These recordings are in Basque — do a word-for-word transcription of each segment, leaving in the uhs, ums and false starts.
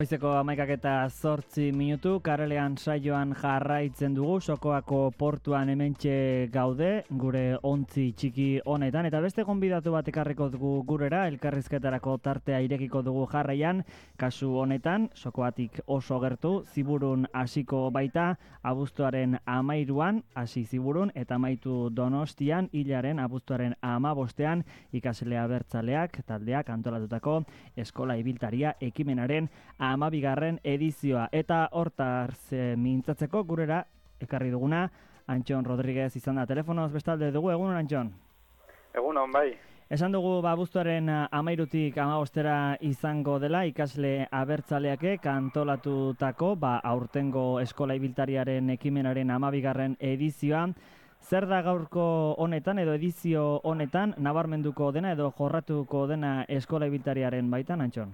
Goizeko hamaikak eta zortzi minutu, karelean saioan jarraitzen dugu, Sokoako portuan hementxe gaude, gure ontzi txiki honetan, eta beste gonbidatu bat ekarriko dugu gurera, elkarrizketarako tartea irekiko dugu jarraian, kasu honetan, Sokoatik oso gertu, Ziburun hasiko baita, abuztuaren amairuan, hasi Ziburun, eta amaitu Donostian, hilaren abuztuaren amabostean, ikasle abertzaleak, taldeak antolatutako eskola ibiltaria ekimenaren amabigarren edizioa, eta hortaz e, mintzatzeko gurera ekarri duguna Antxon Rodriguez izan da telefonoz bestalde dugu. Egunon, Antxon? Egunon, bai. Esan dugu ba, abuztuaren amairutik amabostera izango dela ikasle abertzaleak antolatutako ba, aurtengo eskola ibiltariaren ekimenaren amabigarren edizioa. Zer da gaurko honetan edo edizio honetan nabarmenduko dena edo jorratuko dena eskola ibiltariaren baitan, Antxon?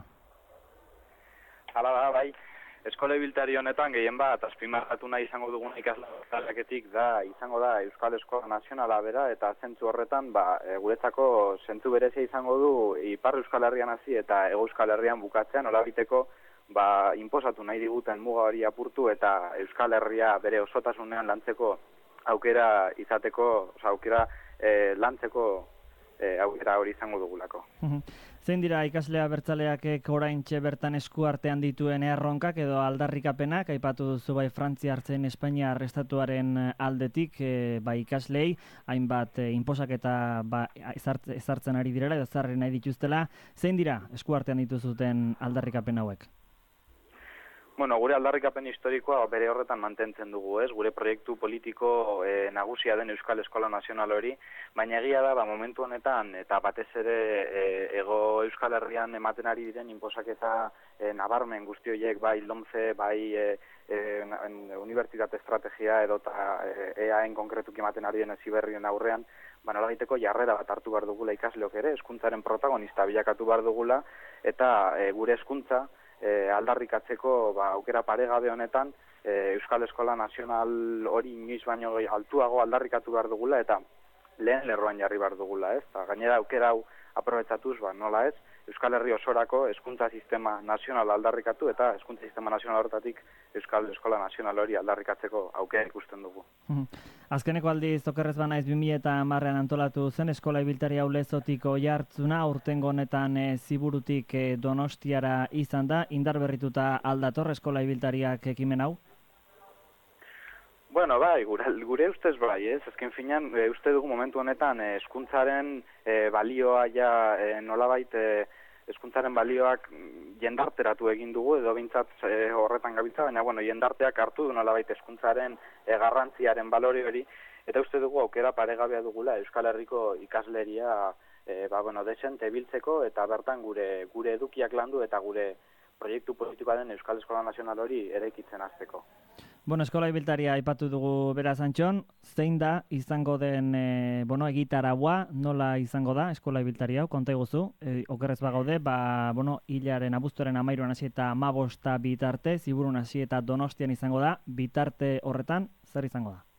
Hala da, bai. Eskola ibiltari honetan gehien bat azpimarratu nahi izango duguna ikasle abertzaleeketik da izango da Euskal Eskola Nazionala bera, eta zentzu horretan ba, e, guretzako zentzu berezia izango du Ipar Euskal Herrian hasi eta Hego Euskal Herrian bukatzean, horabiteko ba, inposatu nahi diguten muga hori apurtu eta Euskal Herria bere osotasunean lantzeko aukera izateko, oza, aukera e, lantzeko e, aukera hori izango dugulako. Zein dira ikasle abertzaleak oraintxe bertan esku artean dituen erronkak edo aldarrikapenak, aipatu duzu bai Frantzia hartzen Espainia estatuaren aldetik, e, bai ikaslei, hainbat e, inposak eta ba, ezartzen ari direla edo ezarri nahi dituztela, zein dira esku artean dituzuten aldarrikapen hauek? Bueno, gure aldarrikapen historikoa bere horretan mantentzen dugu, ez? Gure proiektu politiko e, nagusia den Euskal Eskola Nazional hori, baina egia da, ba, momentu honetan, eta batez ere e, Ego Euskal Herrian ematen ari diren inposaketa e, nabarmen guzti horiek, bai LOMCE, bai e, e, Unibertsitate Estrategia edo eta E A en konkretuki ematen ari den Heziberrien aurrean, ba, nolabiteko jarrera bat hartu behar dugula ikasleok ere, hezkuntzaren protagonista bilakatu behar dugula, eta e, gure hezkuntza, E, aldarrikatzeko ba, aukera paregabe honetan e, Euskal Eskola Nazional hori inoiz baino altuago aldarrikatu behar dugula eta lehen lerroan jarri behar dugula, ez? Ta, gainera aukera hau aprobetxatuz, ba, nola ez, Euskal Herri osorako hezkuntza sistema nazional aldarrikatu eta hezkuntza sistema nazional horretatik Euskal Eskola Nazional hori aldarrikatzeko aukera ikusten dugu. Azkeneko aldiz, okerrez banaiz bi mila hamarrean antolatu zen eskola ibiltari hau Lezotik Oiartzuna, aurtengo honetan e, Ziburutik e, Donostiara izan da, indar berrituta aldator eskola ibiltariak ekimen hau? Bueno, bai, gure, gure ustez bai, ez? Azken finean, e, uste dugu momentu honetan e, hezkuntzaren e, balioa ja e, nolabait e, hezkuntzaren balioak jendarteratu egin dugu, edo bintzat e, horretan gabiltza, baina bueno, jendarteak hartu du nolabait hezkuntzaren e, garrantziaren balori hori, eta uste dugu aukera paregabea dugula Euskal Herriko ikasleria e, ba, bueno, desente biltzeko eta bertan gure gure edukiak landu eta gure proiektu politikoa den Euskal Eskola Nazional hori eraikitzen hasteko. Bueno, eskola ibiltaria aipatu dugu beraz, Antxon, zein da izango den e, bueno, egitaragua, nola izango da eskola ibiltaria hau, konta iguzu, e, okerrez bagaude, ba, bueno, hilaren abuztuaren amairuan hasi eta amabosta bitarte, Ziburun hasi eta Donostian izango da, bitarte horretan, zer izango da?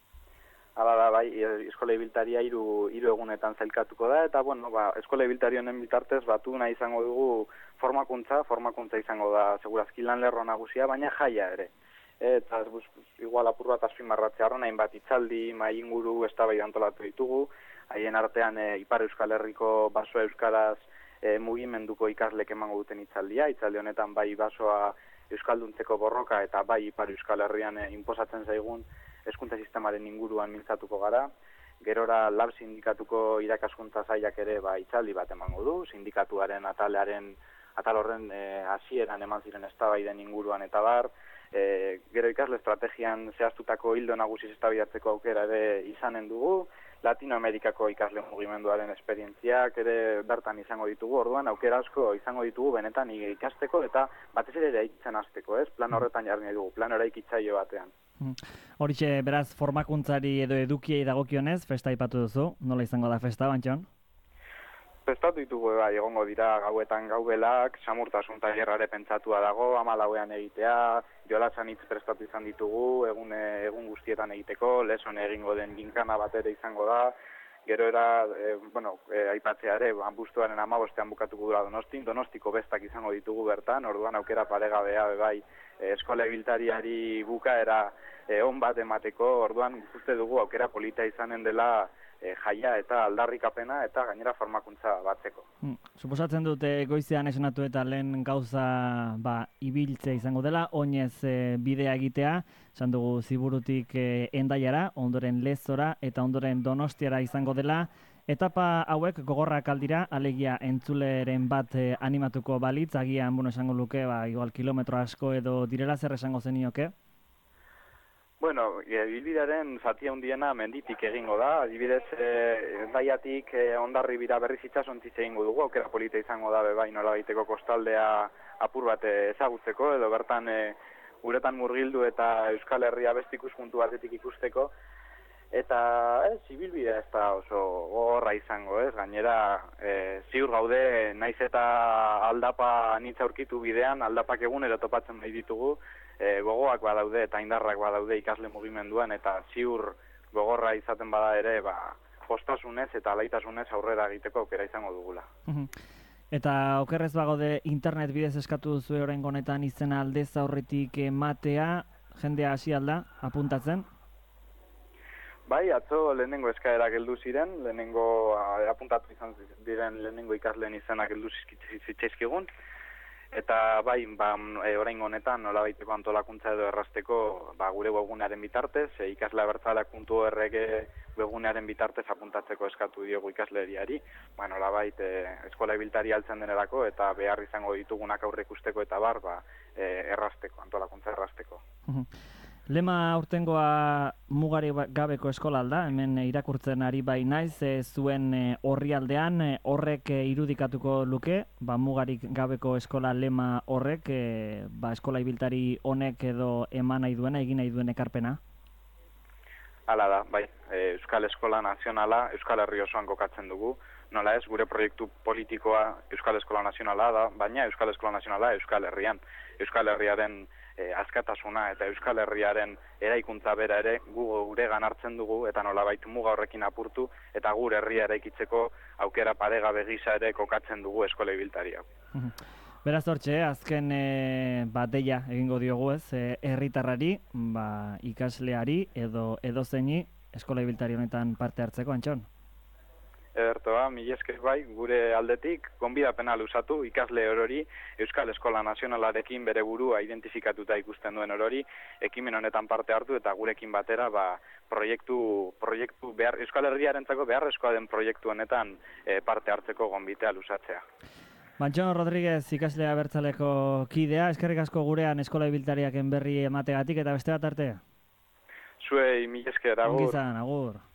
Hala da, bai, eskola ibiltaria hiru hiru egunetan zailkatuko da, eta bueno, ba, eskola ibiltari honen bitartez batu nahi izango dugu formakuntza, formakuntza izango da segurazki lan lerro nagusia, baina jaia ere. Eta bus, igual apur bat azpimarratzea horren, hainbat itzaldi, mai inguru eztabaida antolatu ditugu, haien artean e, Ipar Euskal Herriko basoa euskaraz e, mugimenduko ikasleek emango duten itzaldia, itzaldi honetan bai basoa euskalduntzeko borroka eta bai Ipar Euskal Herrian e, inposatzen zaigun hezkuntza sistemaren inguruan mintzatuko gara. Gerora lab sindikatuko irakaskuntza sailak ere ba, itzaldi bat emango du, sindikatuaren atalaren atal horren e, hasieran eman ziren eztabaiden inguruan eta bar, e, gero ikasle estrategian zehaztutako hildo nagusiz eztabaidatzeko aukera ere izanen dugu, Latinoamerikako ikasle mugimenduaren esperientziak ere bertan izango ditugu, orduan aukera asko izango ditugu benetan ikasteko eta batez ere eraikitzen hasteko, ez? Plan horretan jarri nahi dugu, plan eraikitzaile batean. Horixe, beraz, formakuntzari edo edukiei dagokionez, festa aipatu duzu, nola izango da festa, Antxon? Festatu ditugu bai, egongo dira gauetan gaubelak, samurtasun tailerrare pentsatua dago, hamalauean egitea, jolasan hitz prestatu izan ditugu, egun, egun guztietan egiteko, leson egingo den ginkana bat ere izango da, gero era, e, bueno, e, aipatzea ere, abuztuaren hamabostean bukatuko dura Donostin, Donostiko bestak izango ditugu bertan, orduan aukera paregabea bai, e, eskola ibiltariari bukaera e, on bat emateko, orduan uste dugu aukera polita izanen dela e, jaia eta aldarrikapena eta gainera formakuntza batzeko. Hmm. Suposatzen dute goizean esanatu eta lehen gauza ba, ibiltzea izango dela, oinez e, bidea egitea, esan dugu Ziburutik e, Hendaiara, ondoren Lezora eta ondoren Donostiara izango dela. Etapa hauek gogorrak aldira, alegia entzuleren bat e, animatuko balitz, agian bueno, esango luke, ba, igual kilometro asko edo direla zer esango zenioke? Bueno, ibilbidearen zati handiena menditik egingo da, adibidez eh, Hendaiatik eh, Hondarribira berriz itsasontziz egingo dugu, aukera polita izango da bai nola baiteko kostaldea apur bat ezagutzeko, edo bertan eh, uretan murgildu eta Euskal Herria beste ikuspuntu batetik ikusteko, eta ez, ibilbidea ez da oso gogorra izango, ez, gainera eh, ziur gaude naiz eta aldapa anitza aurkitu bidean, aldapak egunero topatzen nahi ditugu, E, gogoak badaude eta indarrak badaude ikasle mugimenduan eta ziur gogorra izaten bada ere ba, postasunez eta alaitasunez aurrera egiteko aukera izango dugula. Eta okerrez bagaude internet bidez eskatu duzue oraingo honetan izena aldez aurretik ematea, jendea hasi alda apuntatzen? Bai, atzo lehenengo eskaerak heldu ziren, lehenengo apuntatu izan diren lehenengo ikasleen izenak heldu zitzaizkigun. Eta bai, ba, e, oraingo honetan nolabaiteko antolakuntza edo errasteko ba, gure webgunearen bitartez, e, ikasleabertzaleak puntu org webgunearen bitartez apuntatzeko eskatu diogu ikasleriari, ba, nolabait e, eskola ibiltari altzen denerako eta behar izango ditugunak aurre ikusteko eta bar, ba, e, errasteko, antolakuntza errasteko. Lema aurtengoa mugari gabeko eskola alda, hemen irakurtzen ari bai naiz, e, zuen orrialdean e, horrek e, irudikatuko luke, ba, mugarik gabeko eskola lema horrek, e, ba, eskola ibiltari honek edo eman nahi duena, egin nahi duen ekarpena? Hala da, bai, e, Euskal Eskola Nazionala Euskal Herri osoan kokatzen dugu, nola ez, gure proiektu politikoa Euskal Eskola Nazionala da, baina Euskal Eskola Nazionala Euskal Herrian. Euskal Herriaren e, askatasuna eta Euskal Herriaren eraikuntza bera ere gu guregan hartzen dugu eta nolabait muga horrekin apurtu eta gure herria eraikitzeko aukera paregabe gisa ere kokatzen dugu eskola ibiltari hau. Beraz hortxe, azken e, ba, deia egingo diogu ez, herritarrari, ba, ikasleari edo edozeini eskola ibiltari honetan parte hartzeko, Antxon? Edertoa, mila esker bai, gure aldetik, gonbidapena luzatu ikasle orori, Euskal Eskola Nazionalarekin bere burua identifikatuta ikusten duen orori, ekimen honetan parte hartu eta gurekin batera ba, proiektu, proiektu behar, Euskal Herriarentzako beharrezkoa den proiektu honetan e, parte hartzeko gonbitea luzatzea. Antxon Rodriguez, ikaslea abertzaleko kidea, eskerrik asko gurean eskola ibiltariaken berri emategatik eta beste bat arte? Zuei, mila esker, agur. Ongizan, agur.